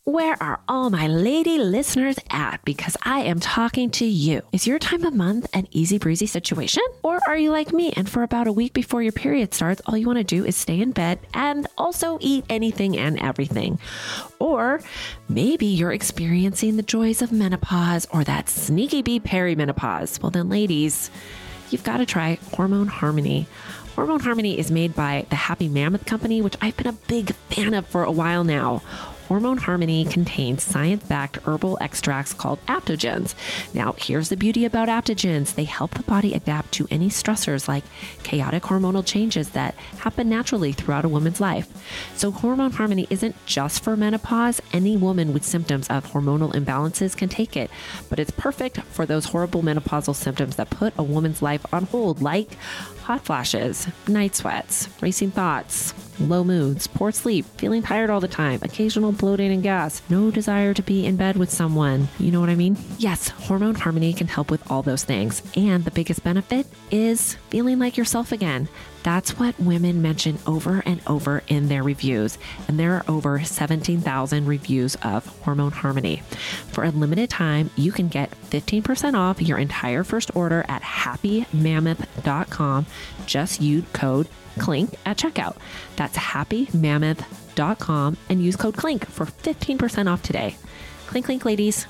Where are all my lady listeners at? Because I am talking to you. Is your time of month an easy breezy situation? Or are you like me and for about a week before your period starts, all you want to do is stay in bed and also eat anything and everything? Or maybe you're experiencing the joys of menopause or that sneaky bee perimenopause. Well then, ladies, you've got to try Hormone Harmony. Hormone Harmony is made by the Happy Mammoth Company, which I've been a big fan of for a while now. Hormone Harmony contains science-backed herbal extracts called adaptogens. Now, here's the beauty about adaptogens. They help the body adapt to any stressors like chaotic hormonal changes that happen naturally throughout a woman's life. So Hormone Harmony isn't just for menopause. Any woman with symptoms of hormonal imbalances can take it, but it's perfect for those horrible menopausal symptoms that put a woman's life on hold, like hot flashes, night sweats, racing thoughts, low moods, poor sleep, feeling tired all the time, occasional bloating and gas, no desire to be in bed with someone. You know what I mean? Yes, Hormone Harmony can help with all those things. And the biggest benefit is feeling like yourself again. That's what women mention over and over in their reviews. And there are over 17,000 reviews of Hormone Harmony. For a limited time, you can get 15% off your entire first order at happymammoth.com. Just use code CLINK at checkout. That's happymammoth.com and use code CLINK for 15% off today. Clink, clink, ladies.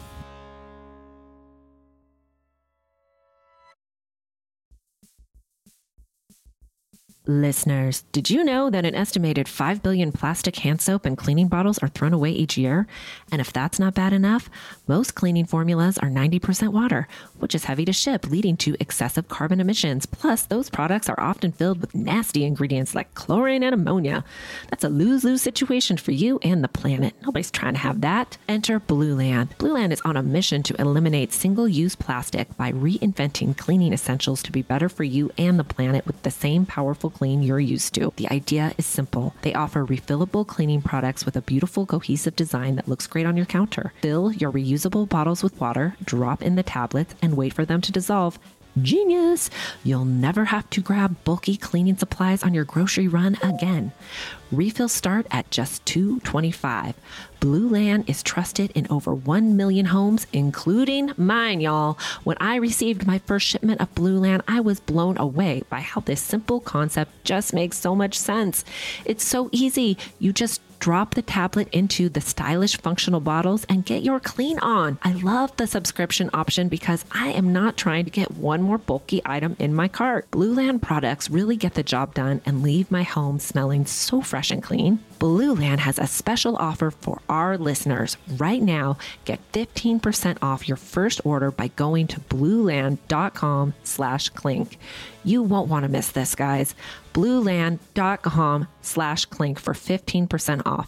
Listeners, did you know that an estimated 5 billion plastic hand soap and cleaning bottles are thrown away each year? And if that's not bad enough, most cleaning formulas are 90% water, which is heavy to ship, leading to excessive carbon emissions. Plus, those products are often filled with nasty ingredients like chlorine and ammonia. That's a lose-lose situation for you and the planet. Nobody's trying to have that. Enter Blueland. Blueland is on a mission to eliminate single-use plastic by reinventing cleaning essentials to be better for you and the planet with the same powerful clean you're used to. The idea is simple. They offer refillable cleaning products with a beautiful cohesive design that looks great on your counter. Fill your reusable bottles with water, drop in the tablets, and wait for them to dissolve. Genius! You'll never have to grab bulky cleaning supplies on your grocery run again. Refills start at just $2.25. Blueland is trusted in over 1 million homes, including mine, y'all. When I received my first shipment of Blueland, I was blown away by how this simple concept just makes so much sense. It's so easy. You just drop the tablet into the stylish functional bottles and get your clean on. I love the subscription option because I am not trying to get one more bulky item in my cart. Blueland products really get the job done and leave my home smelling so fresh and clean. Blueland has a special offer for our listeners. Right now, get 15% off your first order by going to blueland.com/clink. You won't want to miss this, guys. blueland.com/clink for 15% off.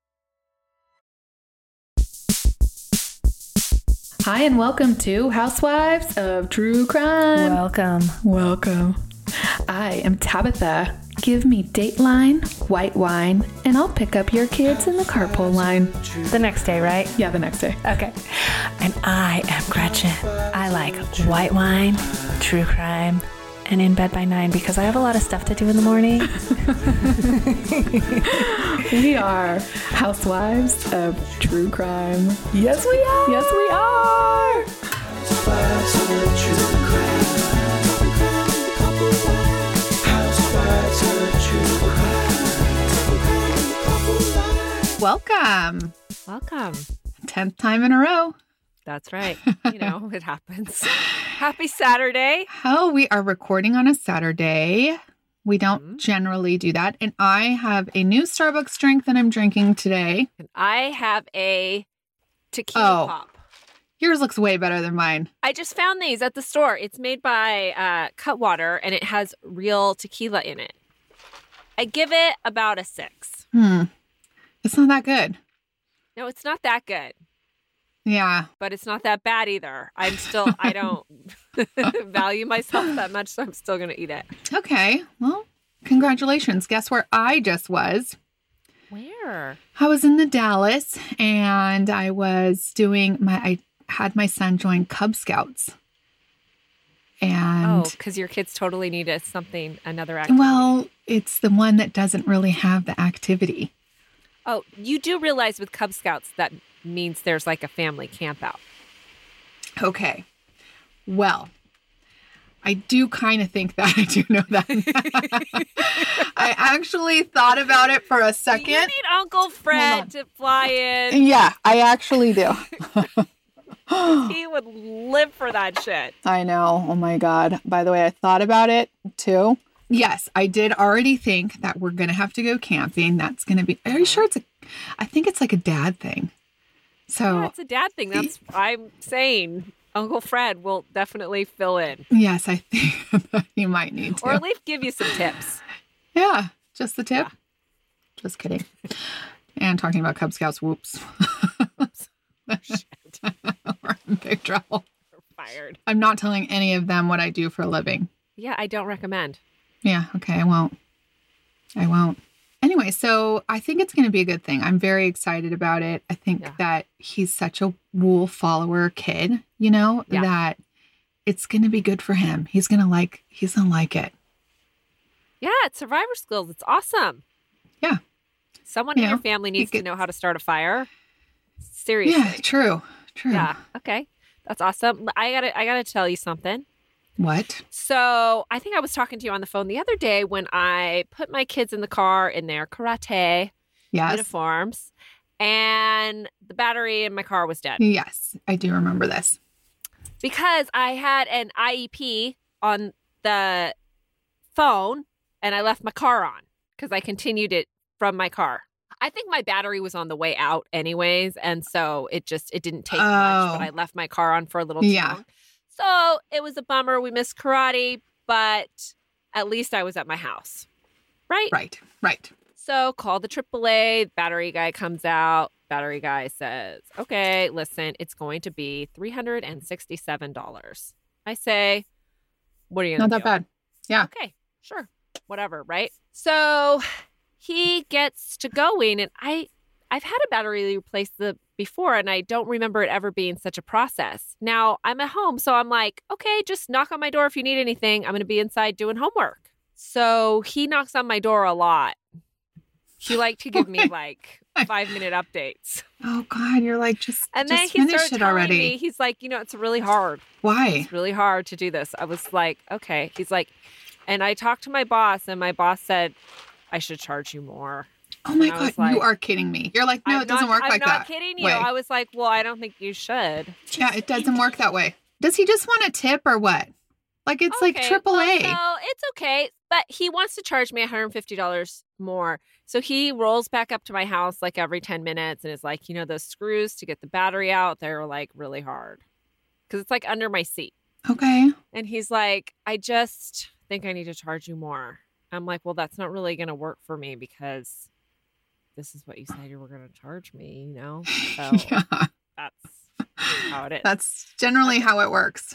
Hi, and welcome to Housewives of True Crime. Welcome. I am Tabitha. Give me Dateline, white wine, and I'll pick up your kids in the carpool line. The next day, right? Yeah, the next day. Okay. And I am Gretchen. I like white wine, true crime, and in bed by 9 because I have a lot of stuff to do in the morning. We are Housewives of True Crime. Yes, we are. Yes, we are. Welcome. 10th time in a row. That's right. You know, it happens. Happy Saturday. Oh, we are recording on a Saturday. We don't generally do that. And I have a new Starbucks drink that I'm drinking today. And I have a tequila pop. Yours looks way better than mine. I just found these at the store. It's made by Cutwater, and it has real tequila in it. I give it about a 6. It's not that good. No, it's not that good. Yeah. But it's not that bad either. I don't value myself that much, so I'm still going to eat it. Okay. Well, congratulations. Guess where I just was? Where? I was in the Dallas, and I was I had my son join Cub Scouts. And because your kids totally need another activity. Well, it's the one that doesn't really have the activity. Oh, you do realize with Cub Scouts that means there's like a family camp out. Okay. Well, I do kind of think that. I do know that. I actually thought about it for a second. You need Uncle Fred to fly in. Yeah, I actually do. He would live for that shit. I know. Oh my God. By the way, I thought about it too. Yes, I did already think that we're going to have to go camping. That's going to be, are you sure I think it's like a dad thing. So yeah, it's a dad thing. That's, I'm saying Uncle Fred will definitely fill in. Yes, I think that he might need to. Or at least give you some tips. Yeah, just the tip. Yeah. Just kidding. And talking about Cub Scouts, whoops. Shit. We're in big trouble. We're fired. I'm not telling any of them what I do for a living. Yeah, I don't recommend. Yeah, okay, I won't. Anyway, so I think it's going to be a good thing. I'm very excited about it. I think that he's such a rule follower kid, that it's going to be good for him. He's going to like it. Yeah, it's survivor skills. It's awesome. Yeah. Someone in your family needs to know how to start a fire. Seriously. Yeah, true. Yeah. Okay. That's awesome. I gotta tell you something. What? So I think I was talking to you on the phone the other day when I put my kids in the car in their karate uniforms, and the battery in my car was dead. Yes, I do remember this. Because I had an IEP on the phone and I left my car on because I continued it from my car. I think my battery was on the way out anyways, and so it didn't take much, but I left my car on for a little too long. So it was a bummer. We missed karate, but at least I was at my house. Right? Right. So call the AAA. Battery guy comes out. Battery guy says, okay, listen, it's going to be $367. I say, what are you going to do? Not that bad. Yeah. Okay, sure. Whatever, right? So he gets to going, and I've had a battery replaced before, and I don't remember it ever being such a process. Now I'm at home, so I'm like, okay, just knock on my door if you need anything. I'm going to be inside doing homework. So he knocks on my door a lot. He liked to give me like 5-minute updates. Oh God, you're like, just he finish it already. Me, he's like, it's really hard. Why? It's really hard to do this. I was like, okay. He's like, and I talked to my boss, and my boss said I should charge you more. Oh my God, like, you are kidding me. You're like, no, it doesn't work like that. I'm not kidding you. I was like, well, I don't think you should. Yeah, it doesn't work that way. Does he just want a tip or what? Like, it's like AAA. Well, it's okay. But he wants to charge me $150 more. So he rolls back up to my house like every 10 minutes and is like, those screws to get the battery out, they're like really hard. Because it's like under my seat. Okay. And he's like, I just think I need to charge you more. I'm like, well, that's not really going to work for me because this is what you said you were going to charge me, So that's how it is. That's generally how it works.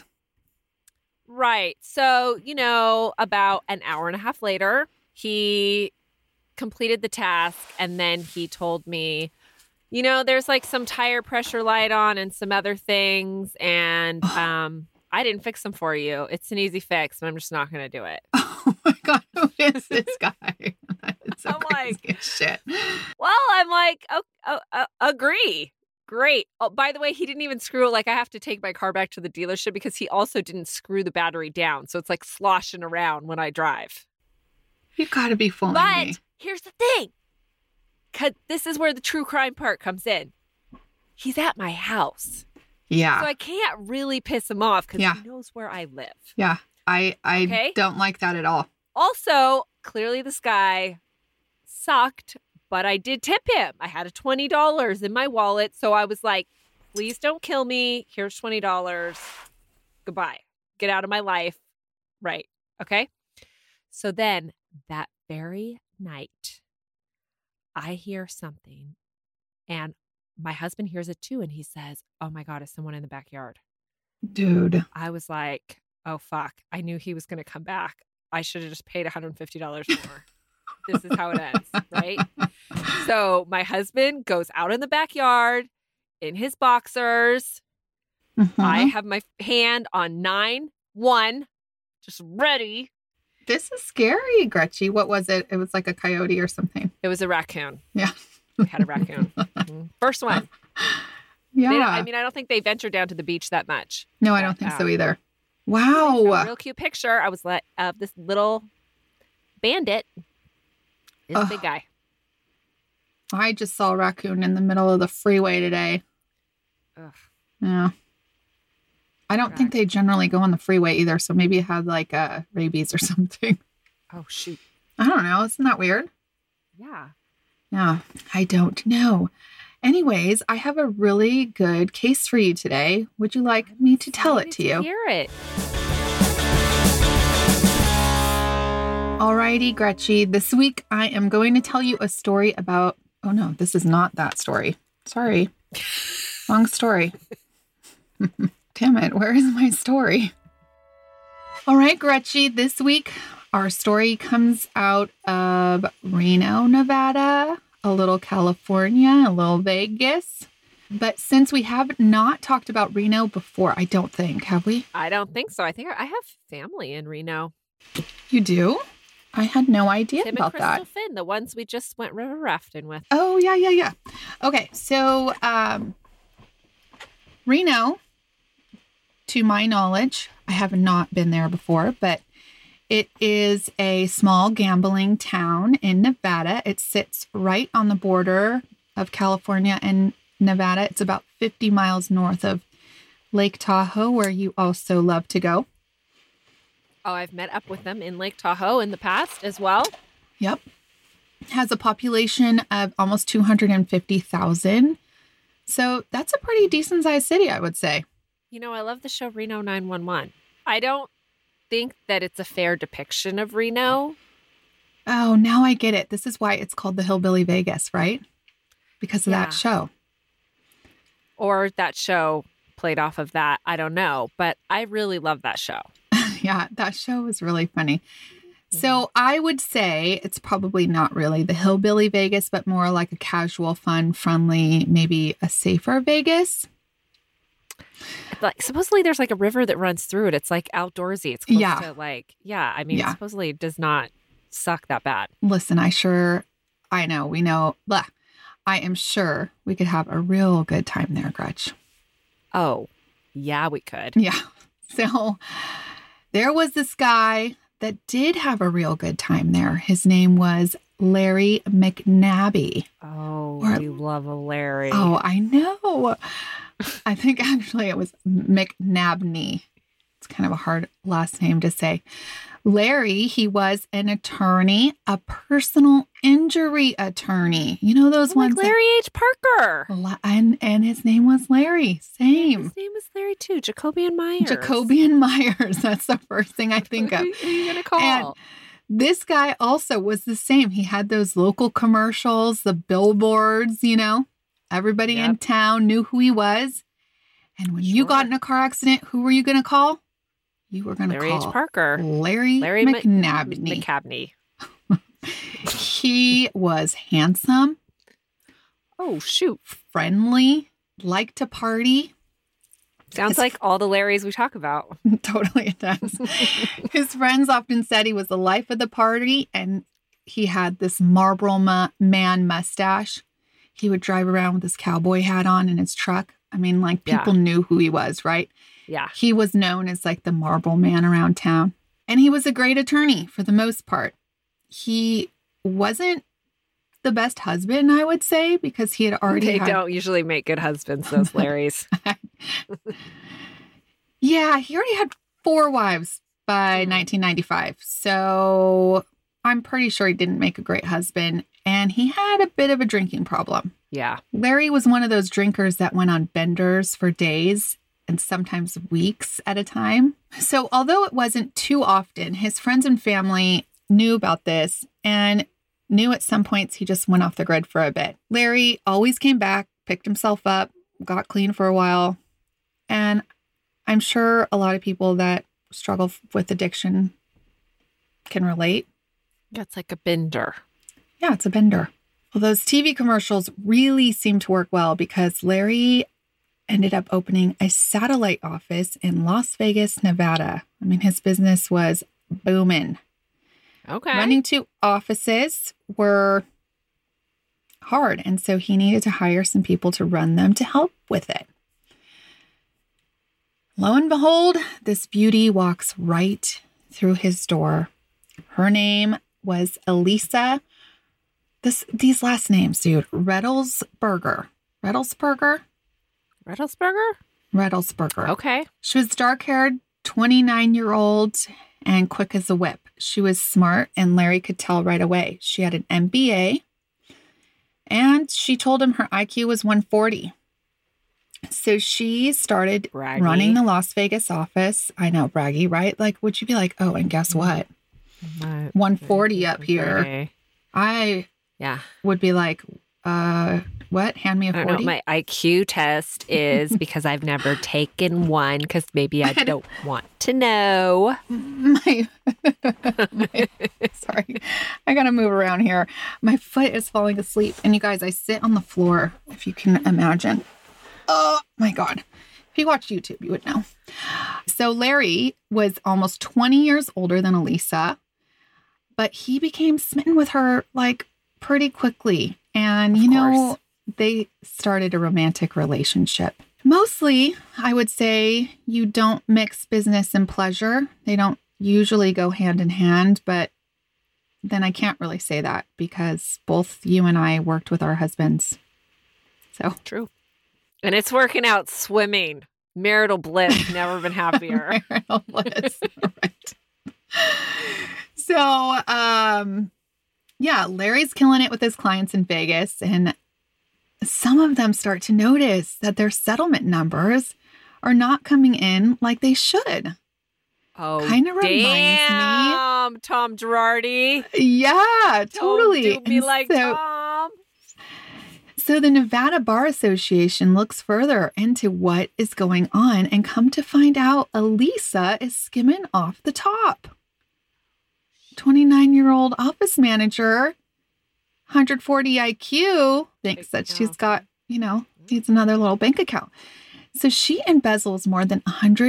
Right. So, about an hour and a half later, he completed the task, and then he told me, there's like some tire pressure light on and some other things, and I didn't fix them for you. It's an easy fix, but I'm just not going to do it. Oh my God, who is this guy? It's so I'm crazy like, as shit. Well, I'm like, agree. Great. Oh, by the way, he didn't even screw it. Like, I have to take my car back to the dealership because he also didn't screw the battery down. So it's like sloshing around when I drive. You got to be fooling me. But here's the thing. Because this is where the true crime part comes in. He's at my house. Yeah. So I can't really piss him off because he knows where I live. Yeah. I don't like that at all. Also, clearly this guy sucked, but I did tip him. I had a $20 in my wallet. So I was like, please don't kill me. Here's $20. Goodbye. Get out of my life. Right. Okay. So then that very night, I hear something, and my husband hears it too. And he says, oh my God, is someone in the backyard? Dude. I was like, oh, fuck. I knew he was going to come back. I should have just paid $150 more. This is how it ends, right? So my husband goes out in the backyard in his boxers. Mm-hmm. I have my hand on 9-1, just ready. This is scary, Gretchen. What was it? It was like a coyote or something. It was a raccoon. Yeah. We had a raccoon. First one. Yeah. I don't think they venture down to the beach that much. No, I don't think so either. Wow. A real cute picture. I was like, of this little bandit. This big guy. I just saw a raccoon in the middle of the freeway today. Ugh. Yeah. I don't think they generally go on the freeway either. So maybe it had like rabies or something. Oh, shoot. I don't know. Isn't that weird? Yeah. Yeah. I don't know. Anyways, I have a really good case for you today. Would you like me to tell it to you? Hear it. Alrighty, Gretchen. This week I am going to tell you a story about... Oh no, this is not that story. Sorry. Wrong story. Damn it, where is my story? All right, Gretchen, this week our story comes out of Reno, Nevada, a little California, a little Vegas. But since we have not talked about Reno before, I don't think, have we? I don't think so. I think I have family in Reno. You do? I had no idea Tim about and Crystal that. Finn, the ones we just went river rafting with. Oh, yeah. Okay, so Reno, to my knowledge, I have not been there before, but it is a small gambling town in Nevada. It sits right on the border of California and Nevada. It's about 50 miles north of Lake Tahoe, where you also love to go. Oh, I've met up with them in Lake Tahoe in the past as well. Yep. It has a population of almost 250,000. So that's a pretty decent sized city, I would say. I love the show Reno 911. I don't think that it's a fair depiction of Reno. Oh, now I get it. This is why it's called the Hillbilly Vegas, right? Because of that show. Or that show played off of that. I don't know. But I really love that show. Yeah, that show was really funny. So I would say it's probably not really the Hillbilly Vegas, but more like a casual, fun, friendly, maybe a safer Vegas. Like supposedly there's like a river that runs through it. It's like outdoorsy. It's close to supposedly it does not suck that bad. Listen, I am sure we could have a real good time there, Gretch. Oh, yeah, we could. Yeah. So there was this guy that did have a real good time there. His name was Larry McNabb. Oh, you love a Larry. Oh, I know. I think actually it was McNabney. It's kind of a hard last name to say. Larry, he was an attorney, a personal injury attorney. You know those ones? Like Larry H. Parker. And his name was Larry. Same. His name was Larry too. Jacobian Myers. That's the first thing I think of. Who are you going to call? And this guy also was the same. He had those local commercials, the billboards, Everybody in town knew who he was. And when you got in a car accident, who were you going to call? You were going to call Larry H. Parker. Larry McNabney. He was handsome. Oh, shoot. Friendly. Liked to party. Sounds like all the Larrys we talk about. Totally it does. His friends often said he was the life of the party, and he had this Marlboro Man mustache. He would drive around with his cowboy hat on in his truck. People knew who he was, right? Yeah. He was known as like the Marlboro Man around town. And he was a great attorney for the most part. He wasn't the best husband, I would say, because he had already don't usually make good husbands, those Larrys. Yeah, he already had 4 wives by 1995. So I'm pretty sure he didn't make a great husband. And he had a bit of a drinking problem. Yeah. Larry was one of those drinkers that went on benders for days and sometimes weeks at a time. So although it wasn't too often, his friends and family knew about this and knew at some points he just went off the grid for a bit. Larry always came back, picked himself up, got clean for a while. And I'm sure a lot of people that struggle with addiction can relate. Yeah, it's like a bender. Yeah, it's a bender. Well, those TV commercials really seem to work well because Larry ended up opening a satellite office in Las Vegas, Nevada. His business was booming. Okay. Running 2 offices were hard. And so he needed to hire some people to run them to help with it. Lo and behold, this beauty walks right through his door. Her name was Elisa. These last names, dude. Redelsberger. Okay. She was dark-haired, 29-year-old, and quick as a whip. She was smart, and Larry could tell right away. She had an MBA, and she told him her IQ was 140. So she started running the Las Vegas office. I know, braggy, right? Like, would you be like, oh, and guess what? 140 up here. I would be like, what? Hand me a 40? I don't know what my IQ test is because I've never taken one because maybe I don't want to know. Sorry. I got to move around here. My foot is falling asleep. And you guys, I sit on the floor, if you can imagine. Oh my God. If you watch YouTube, you would know. So Larry was almost 20 years older than Elisa, but he became smitten with her like pretty quickly. And, you know, they started a romantic relationship. Mostly, I would say you don't mix business and pleasure. They don't usually go hand in hand, but then I can't really say that because both you and I worked with our husbands. So true. And it's working out swimming. Marital bliss. Never been happier. Marital bliss. Right. So, yeah, Larry's killing it with his clients in Vegas. And some of them start to notice that their settlement numbers are not coming in like they should. Oh, kind of reminds me. Tom Girardi. Yeah, totally. Don't do me like Tom. So the Nevada Bar Association looks further into what is going on and come to find out Elisa is skimming off the top. 29-year-old office manager, 140 IQ, thinks that she's got, needs another little bank account. So she embezzles more than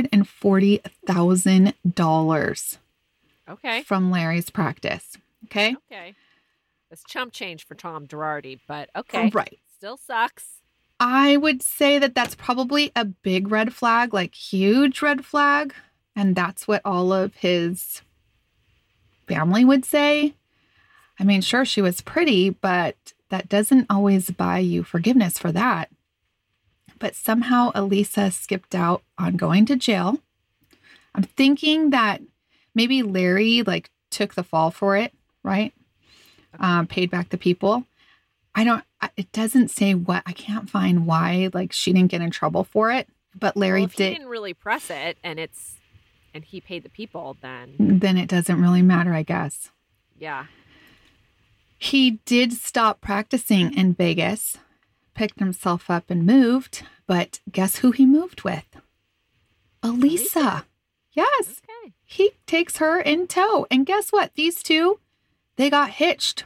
$140,000 from Larry's practice. Okay. That's chump change for Tom Girardi, but okay. Right. Still sucks. I would say that that's probably a big red flag, like huge red flag. And that's what all of his family would say. I mean, sure, she was pretty, but that doesn't always buy you forgiveness for that. But somehow Elisa skipped out on going to jail. I'm thinking that maybe Larry took the fall for it, right? Paid back the people. It doesn't say what, I can't find why, she didn't get in trouble for it, but Larry if he didn't really press it and he paid the people, then it doesn't really matter, I guess. Yeah. He did stop practicing in Vegas, picked himself up and moved, but guess who he moved with? Elisa. Yes. Okay. He takes her in tow. And guess what? These two, they got hitched.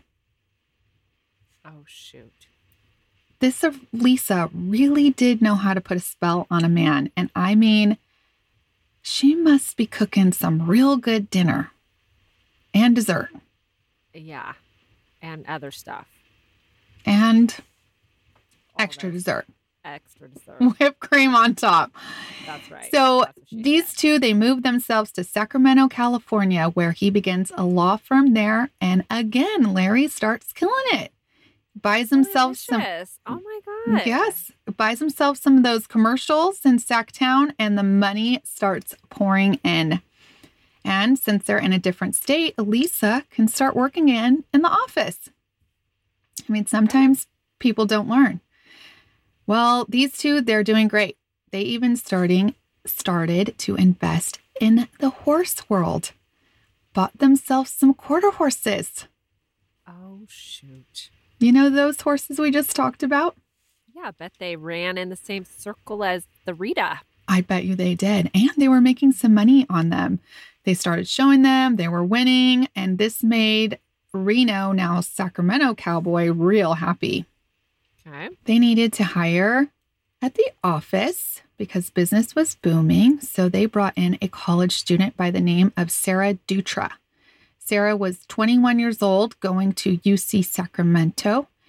Oh, shoot. This Elisa really did know how to put a spell on a man. And I mean, she must be cooking some real good dinner and dessert. Yeah. And other stuff. And extra dessert. Whipped cream on top. That's right. So these two, they moved themselves to Sacramento, California, where he begins a law firm there. And again, Larry starts killing it. Buys himself some. Oh my God. Yes. Buys himself some of those commercials in Sacktown, and the money starts pouring in. And since they're in a different state, Elisa can start working in the office. I mean, sometimes people don't learn. Well, these two, they're doing great. They even started to invest in the horse world. Bought themselves some quarter horses. Oh, shoot. You know those horses we just talked about? Yeah, I bet they ran in the same circle as the Rita. I bet you they did. And they were making some money on them. They started showing them, they were winning, and this made Reno, now Sacramento cowboy, real happy. Okay. They needed to hire at the office because business was booming. So they brought in a college student by the name of Sarah Dutra. Sarah was 21 years old, going to UC Sacramento.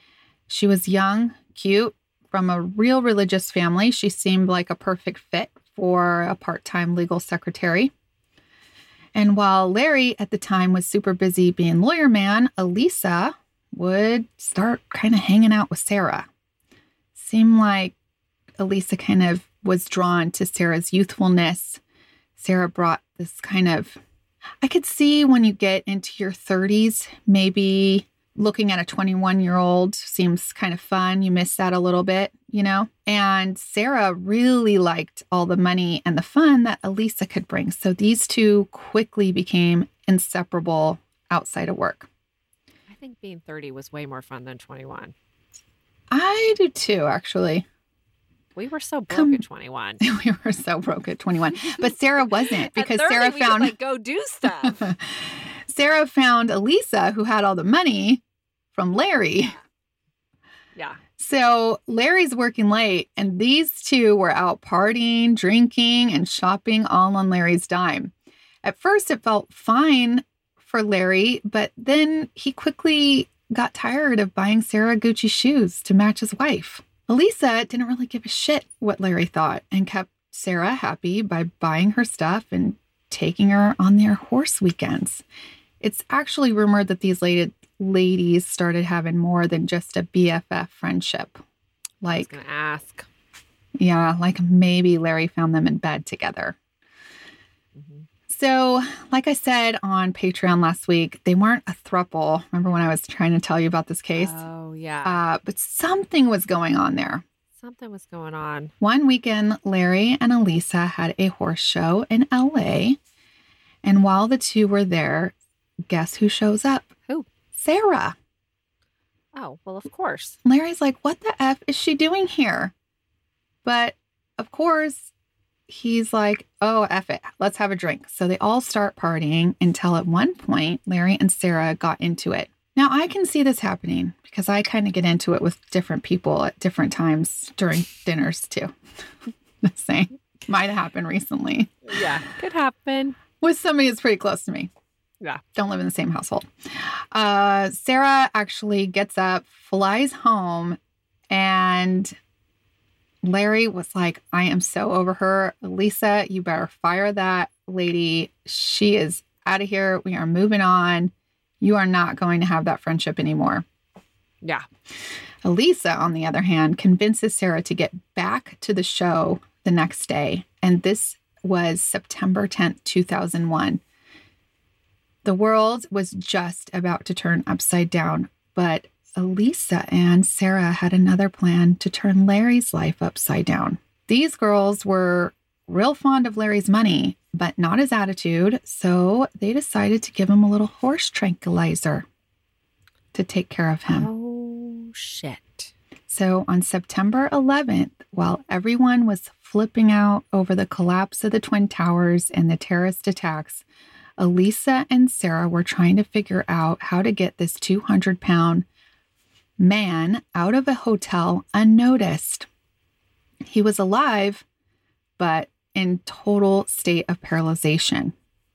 She was young, cute, from a real religious family. She seemed like a perfect fit for a part-time legal secretary. And while Larry at the time was super busy being lawyer man, Elisa would start kind of hanging out with Sarah. Seemed like Elisa kind of was drawn to Sarah's youthfulness. Sarah brought this kind of, I could see when you get into your 30s, maybe looking at a 21-year-old seems kind of fun. You miss that a little bit, you know? And Sarah really liked all the money and the fun that Elisa could bring. So these two quickly became inseparable outside of work. I think being 30 was way more fun than 21. I do too, actually. We were so broke at 21. We were so broke at 21. But Sarah wasn't, because at 30, Sarah found... we could, go do stuff. Sarah found Elisa, who had all the money from Larry. Yeah. So Larry's working late, and these two were out partying, drinking, and shopping all on Larry's dime. At first, it felt fine for Larry, but then he quickly got tired of buying Sarah Gucci shoes to match his wife. Elisa didn't really give a shit what Larry thought and kept Sarah happy by buying her stuff and taking her on their horse weekends. It's actually rumored that these ladies started having more than just a BFF friendship. I was going to ask. Yeah, like maybe Larry found them in bed together. Mm-hmm. So, like I said on Patreon last week, they weren't a throuple. Remember when I was trying to tell you about this case? Oh, yeah. But something was going on there. Something was going on. One weekend, Larry and Elisa had a horse show in LA. And while the two were there, guess who shows up? Who? Sarah. Oh, well, of course. Larry's like, what the F is she doing here? But of course, he's like, oh, F it. Let's have a drink. So they all start partying until at one point, Larry and Sarah got into it. Now, I can see this happening because I kind of get into it with different people at different times during dinners too. Just saying. Might have happened recently. Yeah, could happen. With somebody that's pretty close to me. Yeah. Don't live in the same household. Sarah actually gets up, flies home, and Larry was like, I am so over her. Lisa, you better fire that lady. She is out of here. We are moving on. You are not going to have that friendship anymore. Yeah. Elisa, on the other hand, convinces Sarah to get back to the show the next day. And this was September 10th, 2001. The world was just about to turn upside down, but Elisa and Sarah had another plan to turn Larry's life upside down. These girls were real fond of Larry's money, but not his attitude, so they decided to give him a little horse tranquilizer to take care of him. Oh, shit. So on September 11th, while everyone was flipping out over the collapse of the Twin Towers and the terrorist attacks, Elisa and Sarah were trying to figure out how to get this 200-pound man out of a hotel unnoticed. He was alive, but in total state of paralyzation.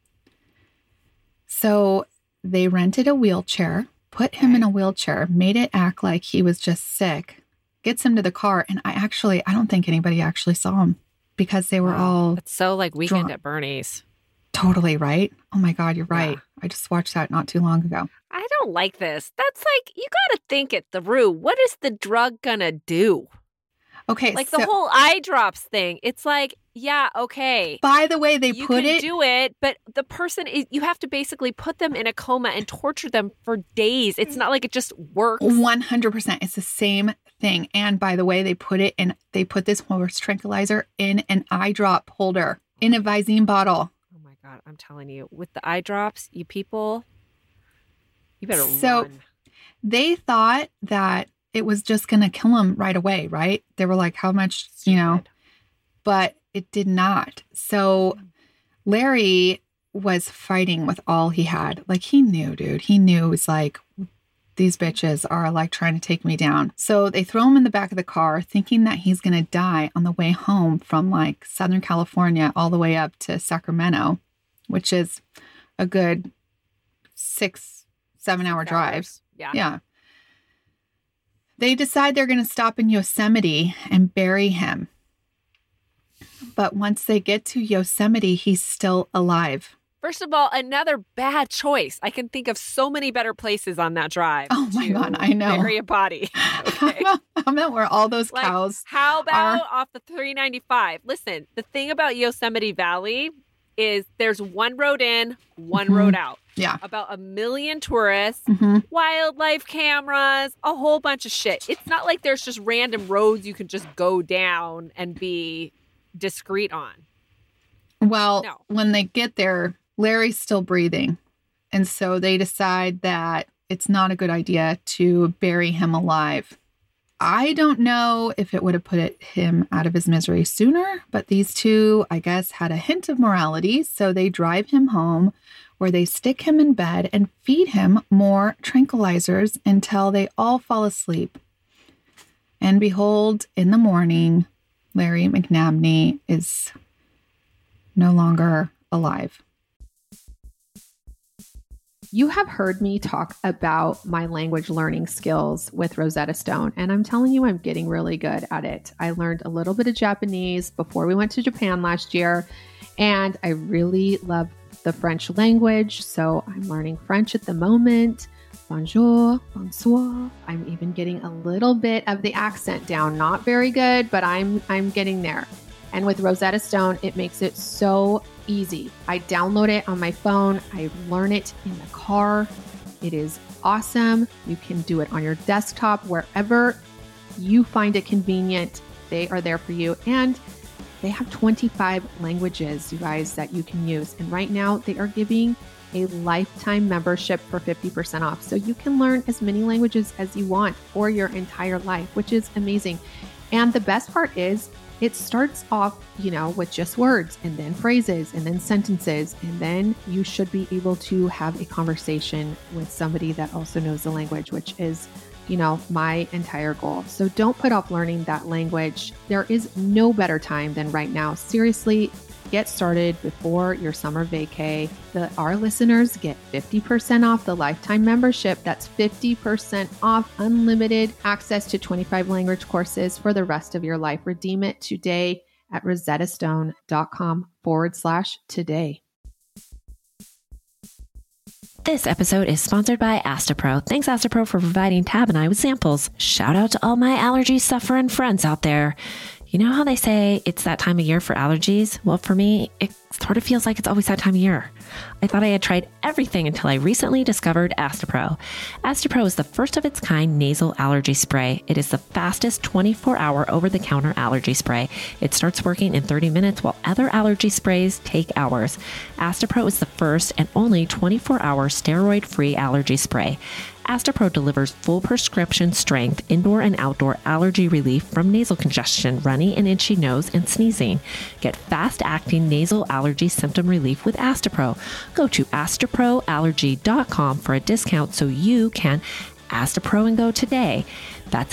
So they rented a wheelchair, put him in a wheelchair, made it act like he was just sick, gets him to the car. And I don't think anybody actually saw him because they were all... It's so like Weekend at Bernie's. Totally, right? Oh my God, you're right. Yeah. I just watched that not too long ago. I don't like this. That's like, you got to think it through. What is the drug going to do? Okay. Like the whole eye drops thing. It's like, yeah, okay. By the way, you can do it, but the person, you have to basically put them in a coma and torture them for days. It's not like it just works. 100%. It's the same thing. And by the way, they put this horse tranquilizer in an eye drop holder in a Visine bottle. Oh my God. I'm telling you, with the eye drops, you people, you better run. So they thought that it was just going to kill him right away, right? They were like, how much, but it did not. So Larry was fighting with all he had. Like he knew, dude. He knew it was like, these bitches are like trying to take me down. So they throw him in the back of the car thinking that he's going to die on the way home from like Southern California all the way up to Sacramento, which is a good 6-7 hour drive. Yeah. Yeah. They decide they're going to stop in Yosemite and bury him. But once they get to Yosemite, he's still alive. First of all, another bad choice. I can think of so many better places on that drive. Oh my God, I know. Bury a body. Okay. How about where all those Like, cows how about are? off the 395? Listen, the thing about Yosemite Valley is there's one road in, one road out. Yeah. About 1 million tourists, Mhm. wildlife cameras, a whole bunch of shit. It's not like there's just random roads you can just go down and be discreet on. Well, No. when they get there, Larry's still breathing. And so they decide that it's not a good idea to bury him alive. I don't know if it would have put him out of his misery sooner, but these two, I guess, had a hint of morality. So they drive him home where they stick him in bed and feed him more tranquilizers until they all fall asleep. And behold, in the morning, Larry McNabney is no longer alive. You have heard me talk about my language learning skills with Rosetta Stone, and I'm telling you, I'm getting really good at it. I learned a little bit of Japanese before we went to Japan last year, and I really love the French language, so I'm learning French at the moment. Bonjour, bonsoir. I'm even getting a little bit of the accent down. Not very good, but I'm getting there. And with Rosetta Stone, it makes it so easy. I download it on my phone. I learn it in the car. It is awesome. You can do it on your desktop, wherever you find it convenient. They are there for you. And they have 25 languages, you guys, that you can use. And right now they are giving a lifetime membership for 50% off. So you can learn as many languages as you want for your entire life, which is amazing. And the best part is, it starts off, with just words and then phrases and then sentences. And then you should be able to have a conversation with somebody that also knows the language, which is, my entire goal. So don't put off learning that language. There is no better time than right now. Seriously, get started before your summer vacay. Our listeners get 50% off the lifetime membership. That's 50% off unlimited access to 25 language courses for the rest of your life. Redeem it today at rosettastone.com/today. This episode is sponsored by Astapro. Thanks, Astapro, for providing Tab and I with samples. Shout out to all my allergy suffering friends out there. You know how they say it's that time of year for allergies? Well, for me, it sort of feels like it's always that time of year. I thought I had tried everything until I recently discovered Astapro. Astapro is the first of its kind nasal allergy spray. It is the fastest 24-hour over-the-counter allergy spray. It starts working in 30 minutes while other allergy sprays take hours. Astapro is the first and only 24-hour steroid-free allergy spray. Astapro delivers full prescription strength indoor and outdoor allergy relief from nasal congestion, runny and itchy nose, and sneezing. Get fast-acting nasal allergy symptom relief with Astapro. Go to astaproallergy.com for a discount so you can Astapro and go today. That's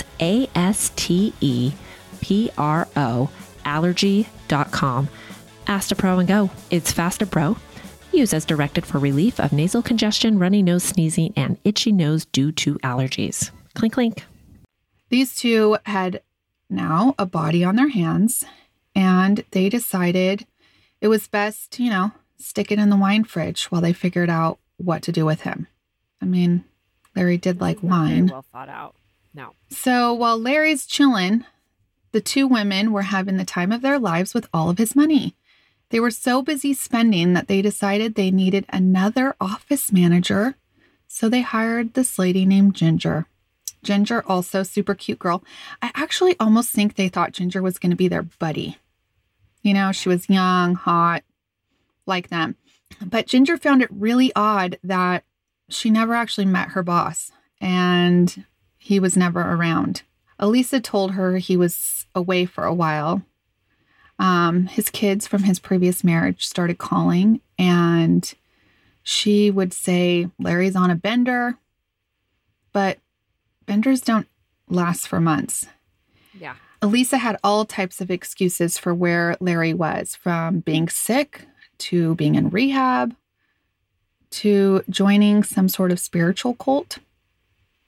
ASTEPRO allergy.com. Astapro and go. It's faster, bro. Use as directed for relief of nasal congestion, runny nose, sneezing, and itchy nose due to allergies. Clink, clink. These two had now a body on their hands, and they decided it was best, stick it in the wine fridge while they figured out what to do with him. I mean, Larry did like wine. Very well thought out. No. So while Larry's chilling, the two women were having the time of their lives with all of his money. They were so busy spending that they decided they needed another office manager. So they hired this lady named Ginger. Ginger, also super cute girl. I actually almost think they thought Ginger was going to be their buddy. She was young, hot, like them. But Ginger found it really odd that she never actually met her boss and he was never around. Elisa told her he was away for a while. His kids from his previous marriage started calling, and she would say, Larry's on a bender, but benders don't last for months. Yeah. Elisa had all types of excuses for where Larry was, from being sick to being in rehab to joining some sort of spiritual cult.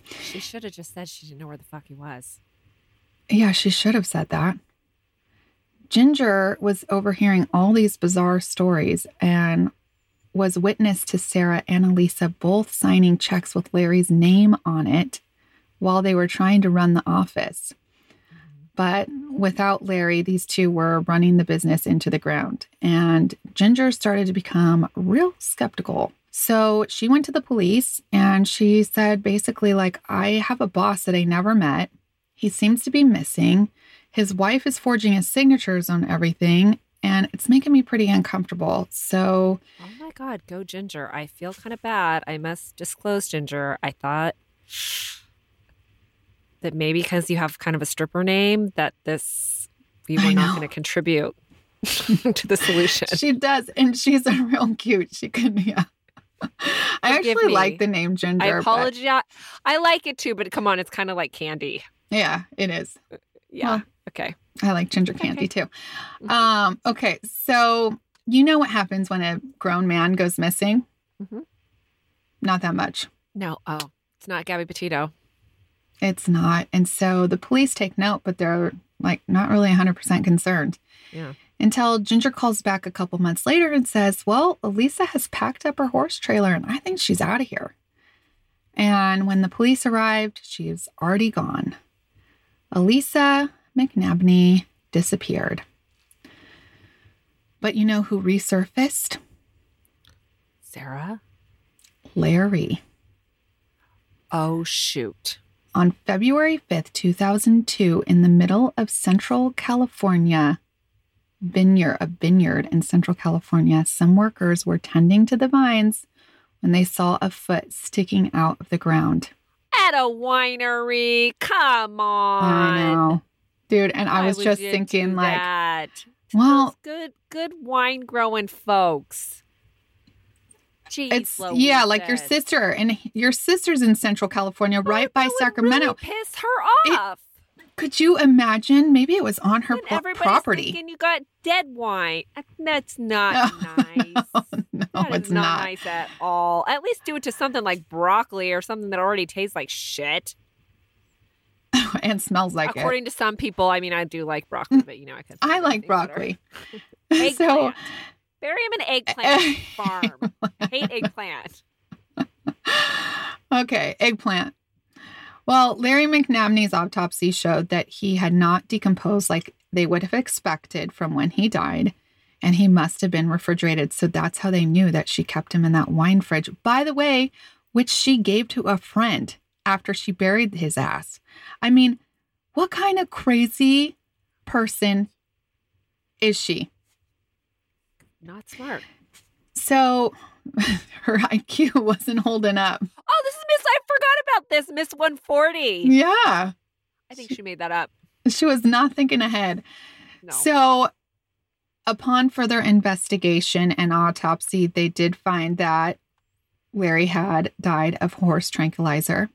She should have just said she didn't know where the fuck he was. Yeah, she should have said that. Ginger was overhearing all these bizarre stories and was witness to Sarah and Elisa both signing checks with Larry's name on it while they were trying to run the office. But without Larry, these two were running the business into the ground. And Ginger started to become real skeptical. So she went to the police and she said basically like, I have a boss that I never met. He seems to be missing. His wife is forging his signatures on everything. And it's making me pretty uncomfortable. So. Oh my God, go Ginger. I feel kind of bad. I must disclose, Ginger. I thought that maybe because you have kind of a stripper name that we were not going to contribute to the solution. She does. And she's a real cute. She could, yeah. I actually like the name Ginger. I apologize. But... I like it too, but come on, it's kind of like candy. Yeah, it is. Yeah. Well, okay. I like ginger candy too. Okay. So you know what happens when a grown man goes missing? Mm-hmm. Not that much. No. Oh, it's not Gabby Petito. It's not. And so the police take note, but they're like not really 100% concerned. Yeah. Until Ginger calls back a couple months later and says, well, Elisa has packed up her horse trailer and I think she's out of here. And when the police arrived, she's already gone. Elisa McNabney disappeared. But you know who resurfaced? Sarah? Larry. Oh, shoot. On February 5th, 2002, in the middle of Central California, a vineyard in Central California, some workers were tending to the vines when they saw a foot sticking out of the ground. At a winery. Come on. I know. Dude, and I was just thinking like, well, good wine growing folks. Jeez, it's Louise. Yeah, like your sister, and your sister's in Central California, right by Sacramento. Really piss her off. Could you imagine? Maybe it was on her property. Thinking you got dead wine. That's not nice. No, it's not nice at all. At least do it to something like broccoli or something that already tastes like shit. And smells like it. According to some people, I mean, I do like broccoli, but I like broccoli. Eggplant. Bury him in eggplant farm. I hate eggplant. Okay, eggplant. Well, Larry McNabney's autopsy showed that he had not decomposed like they would have expected from when he died, and he must have been refrigerated. So that's how they knew that she kept him in that wine fridge, by the way, which she gave to a friend after she buried his ass. I mean, what kind of crazy person is she? Not smart. So her IQ wasn't holding up. Oh, this is I forgot about this, Miss 140. Yeah. I think she made that up. She was not thinking ahead. No. So upon further investigation and autopsy, they did find that Larry had died of horse tranquilizer.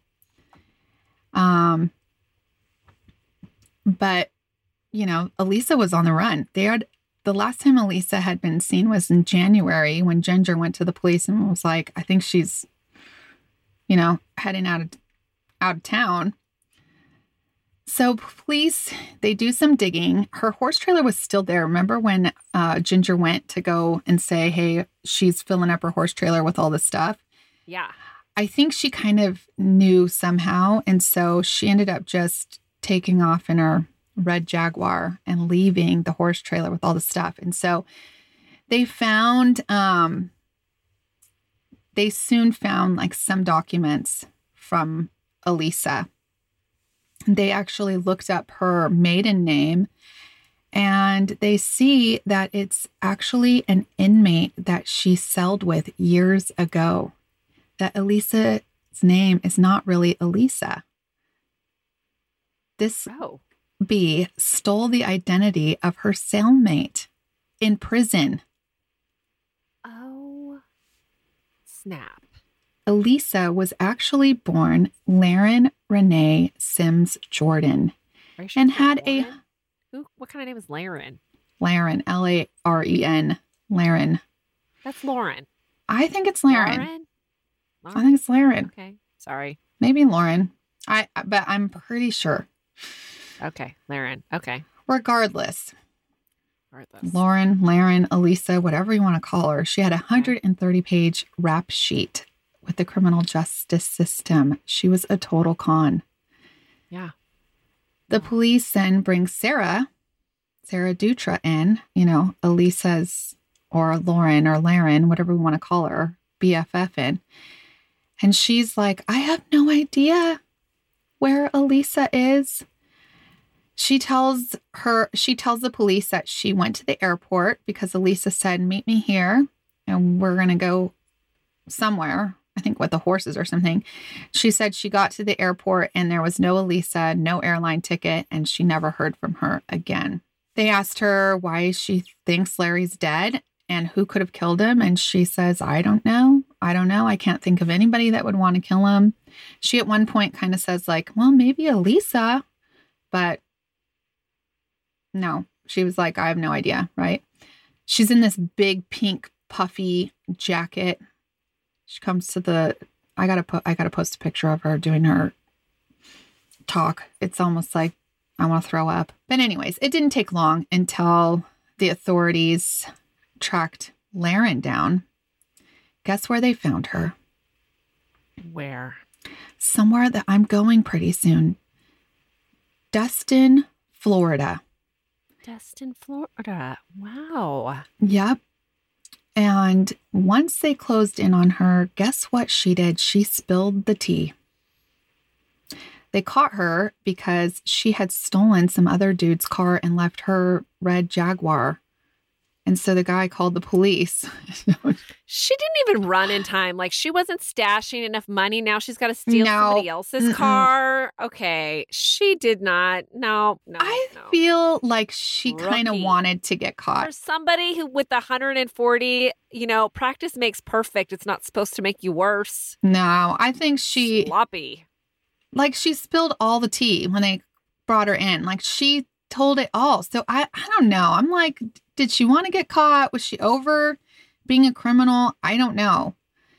But, you know, Elisa was on the run. The last time Elisa had been seen was in January when Ginger went to the police and was like, I think she's, you know, heading out of town. So police, they do some digging. Her horse trailer was still there. Remember when Ginger went to go and say, hey, she's filling up her horse trailer with all this stuff? Yeah. I think she kind of knew somehow. And so she ended up just taking off in her red Jaguar and leaving the horse trailer with all the stuff. And so they found, they soon found like some documents from Elisa. They actually looked up her maiden name and they see that it's actually an inmate that she celled with years ago. That Elisa's name is not really Elisa. This bee stole the identity of her cellmate in prison. Oh, snap. Elisa was actually born Laren Renee Sims Jordan and had Lauren? What kind of name is Laren? Laren, Laren, Laren. That's Lauren. I think it's Laren. I think it's Laren. Okay, sorry. Maybe Lauren. But I'm pretty sure. Okay, Laren. Okay. Regardless. Laren, Elisa, whatever you want to call her. She had a 130-page rap sheet with the criminal justice system. She was a total con. Yeah. The police then bring Sarah Dutra in, Elisa's or Lauren or Laren, whatever we want to call her, BFF in. And she's like, I have no idea where Elisa is. She tells the police that she went to the airport because Elisa said, meet me here and we're going to go somewhere, I think with the horses or something. She said she got to the airport and there was no Elisa, no airline ticket, and she never heard from her again. They asked her why she thinks Larry's dead and who could have killed him. And she says, I don't know. I can't think of anybody that would want to kill him. She at one point kind of says like, well, maybe Elisa, but no, she was like, I have no idea. Right. She's in this big pink puffy jacket. She comes to I gotta post a picture of her doing her talk. It's almost like I want to throw up. But anyways, it didn't take long until the authorities tracked Laren down. Guess where they found her? Where? Somewhere that I'm going pretty soon. Destin, Florida. Destin, Florida. Wow. Yep. And once they closed in on her, guess what she did? She spilled the tea. They caught her because she had stolen some other dude's car and left her red Jaguar. And so the guy called the police. She didn't even run in time. Like, she wasn't stashing enough money. Now she's got to steal somebody else's car. Okay. She did not. No. I feel like she kind of wanted to get caught. For somebody who with the 140, practice makes perfect. It's not supposed to make you worse. No, I think she... Sloppy. Like, she spilled all the tea when they brought her in. Like, she told it all. So I don't know. I'm like, did she want to get caught? Was she over being a criminal? I don't know.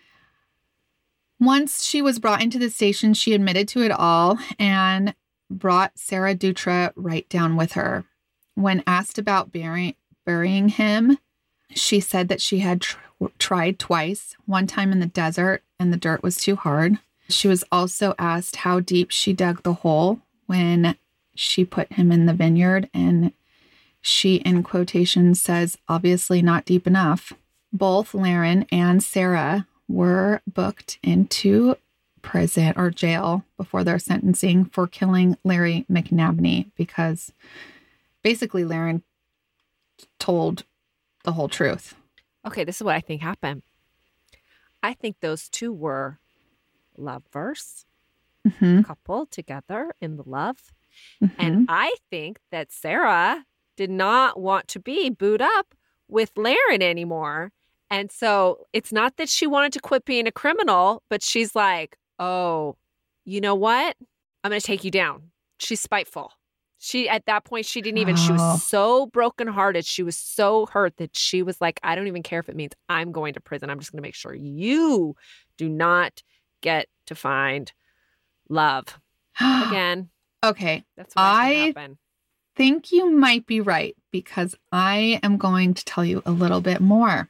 Once she was brought into the station, she admitted to it all and brought Sarah Dutra right down with her. When asked about burying him, she said that she had tried twice, one time in the desert and the dirt was too hard. She was also asked how deep she dug the hole when she put him in the vineyard, and she, in quotation, says, obviously not deep enough. Both Laren and Sarah were booked into prison or jail before their sentencing for killing Larry McNabney because basically Laren told the whole truth. Okay, this is what I think happened. I think those two were lovers, couple together in the love. And I think that Sarah did not want to be booed up with Laren anymore. And so it's not that she wanted to quit being a criminal, but she's like, oh, you know what? I'm going to take you down. She's spiteful. At that point, she didn't even, she was so brokenhearted. She was so hurt that she was like, I don't even care if it means I'm going to prison. I'm just going to make sure you do not get to find love again. Okay. That's what I think you might be right because I am going to tell you a little bit more.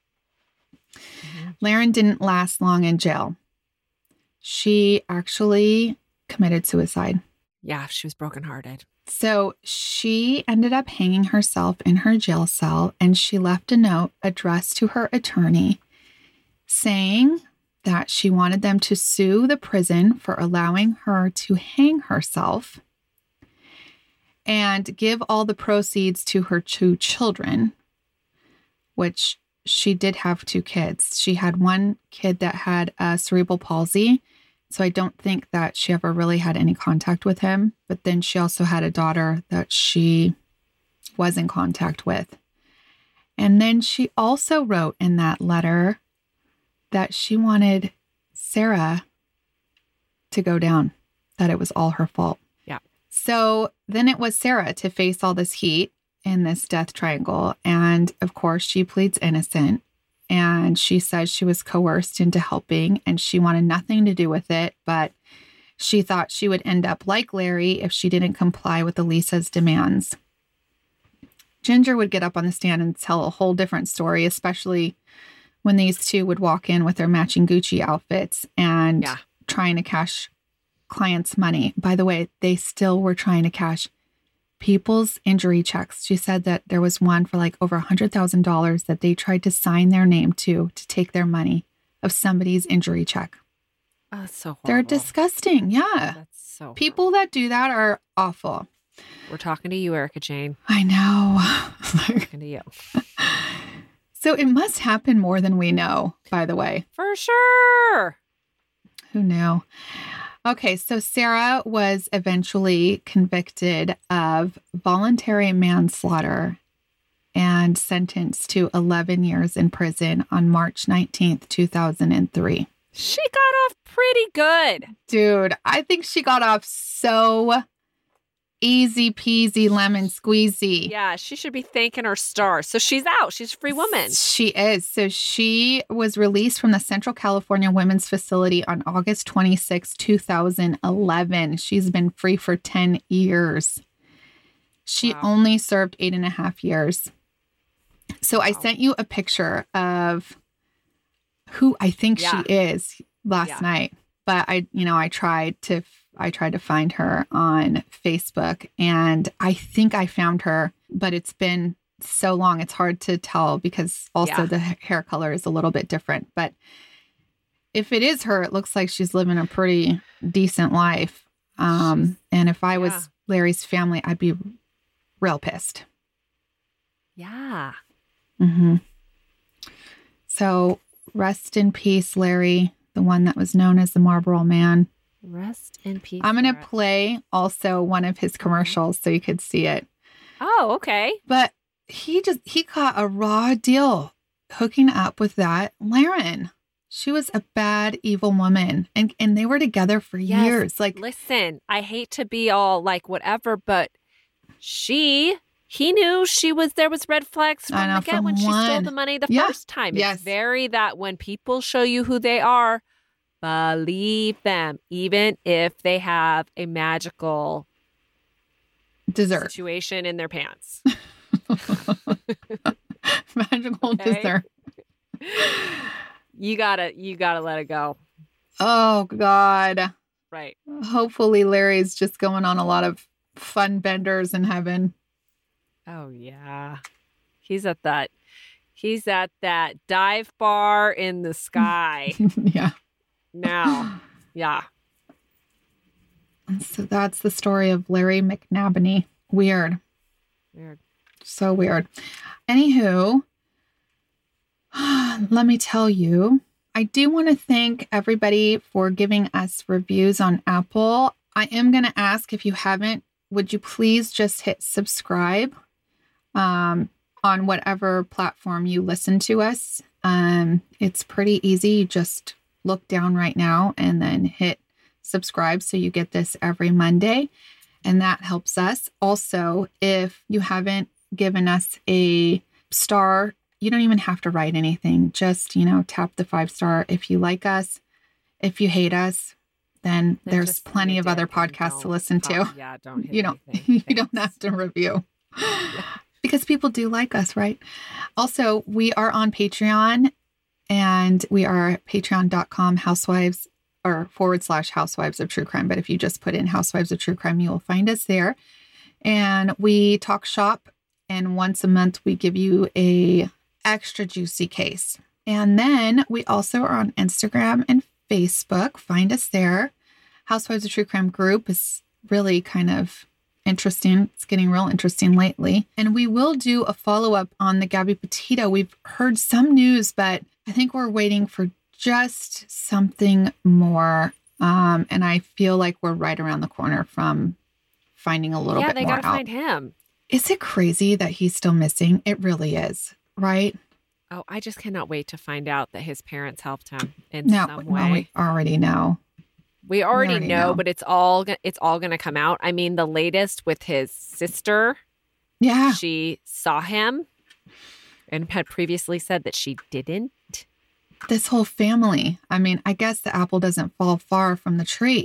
Laren didn't last long in jail. She actually committed suicide. Yeah, she was brokenhearted. So she ended up hanging herself in her jail cell, and she left a note addressed to her attorney saying that she wanted them to sue the prison for allowing her to hang herself and give all the proceeds to her 2 children, which she did have 2 kids. She had one kid that had cerebral palsy, so I don't think that she ever really had any contact with him. But then she also had a daughter that she was in contact with. And then she also wrote in that letter that she wanted Sarah to go down, that it was all her fault. Yeah. So then it was Sarah to face all this heat in this death triangle. And of course, she pleads innocent. And she says she was coerced into helping and she wanted nothing to do with it. But She thought she would end up like Larry if she didn't comply with Elisa's demands. Ginger would get up on the stand and tell a whole different story, especially when these two would walk in with their matching Gucci outfits and trying to cash clients' money. By the way, they still were trying to cash people's injury checks. She said that there was one for like over $100,000 that they tried to sign their name to take their money of somebody's injury check. Oh, that's so horrible. They're disgusting. Yeah. That's so People that do that are awful. We're talking to you, Erica Jane. I know. Talking to you. So it must happen more than we know, by the way. For sure. Who knew? Okay, so Sarah was eventually convicted of voluntary manslaughter and sentenced to 11 years in prison on March 19th, 2003. She got off pretty good. Dude, I think she got off so easy peasy lemon squeezy. Yeah, she should be thanking her stars. So she's out. She's a free woman. She is. So she was released from the Central California Women's Facility on August 26, 2011. She's been free for 10 years. She only served 8.5 years. So I sent you a picture of who I think she is last night. But I tried to find her on Facebook, and I think I found her, but it's been so long. It's hard to tell because also the hair color is a little bit different. But if it is her, it looks like she's living a pretty decent life. And if I was Larry's family, I'd be real pissed. Yeah. Mm-hmm. So rest in peace, Larry, the one that was known as the Marlboro Man. Rest in peace. I'm going to play also one of his commercials so you could see it. Oh, okay. But he got a raw deal hooking up with that Lauren. She was a bad, evil woman. And they were together for years. Like, listen, I hate to be all like whatever, but he knew there was red flags from the get when she stole the money the first time. It's very that when people show you who they are, believe them, even if they have a magical dessert situation in their pants. Magical dessert. You gotta let it go. Oh God. Right. Hopefully Larry's just going on a lot of fun benders in heaven. Oh yeah. He's at that dive bar in the sky. Yeah. Now. Yeah. So that's the story of Larry McNabney. Weird. So weird. Anywho, let me tell you, I do want to thank everybody for giving us reviews on Apple. I am going to ask, if you haven't, would you please just hit subscribe on whatever platform you listen to us. It's pretty easy. You just look down right now and then hit subscribe so you get this every Monday, and that helps us. Also, if you haven't given us a star, you don't even have to write anything. Just, tap the 5-star. If you like us, if you hate us, then there's plenty of other podcasts to listen to. Yeah, don't hit you don't have to review. Because people do like us, right? Also, we are on Patreon, and we are at patreon.com /housewives of true crime. But if you just put in Housewives of True Crime, you will find us there. And we talk shop, and once a month we give you a extra juicy case. And then we also are on Instagram and Facebook. Find us there. Housewives of True Crime group is really kind of interesting. It's getting real interesting lately. And we will do a follow-up on the Gabby Petito. We've heard some news, but I think we're waiting for just something more. And I feel like we're right around the corner from finding a little bit more out. Yeah, they got to find him. Is it crazy that he's still missing? It really is, right? Oh, I just cannot wait to find out that his parents helped him in some way. No, we already know. We already know, but it's all going to come out. I mean, the latest with his sister. Yeah. She saw him and had previously said that she didn't. This whole family. I mean, I guess the apple doesn't fall far from the tree.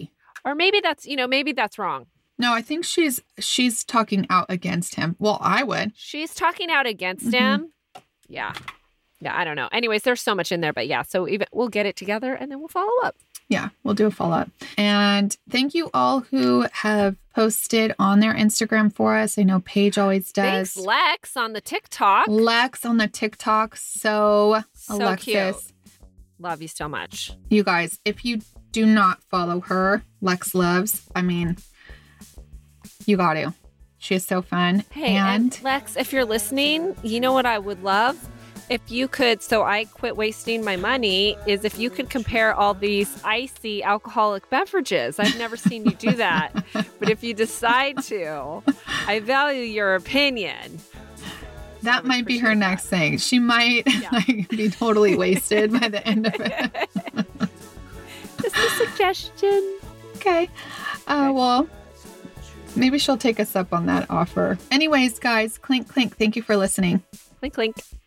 Or maybe that's, maybe that's wrong. No, I think she's talking out against him. Well, I would. She's talking out against him. Yeah. Yeah, I don't know. Anyways, there's so much in there, but yeah, so we'll get it together and then we'll follow up. Yeah, we'll do a follow-up. And thank you all who have posted on their Instagram for us. I know Paige always does. Thanks, Lex, on the TikTok. Lex on the TikTok. So Alexis. Cute. Love you so much. You guys, if you do not follow her, Lex Loves, I mean, you got to. She is so fun. Hey, and Lex, if you're listening, you know what I would love? If you could, so I quit wasting my money, is if you could compare all these icy alcoholic beverages. I've never seen you do that. But if you decide to, I value your opinion. That might be her next thing. She might be totally wasted by the end of it. Just a suggestion. Okay. Well, maybe she'll take us up on that offer. Anyways, guys, clink, clink. Thank you for listening. Clink, clink.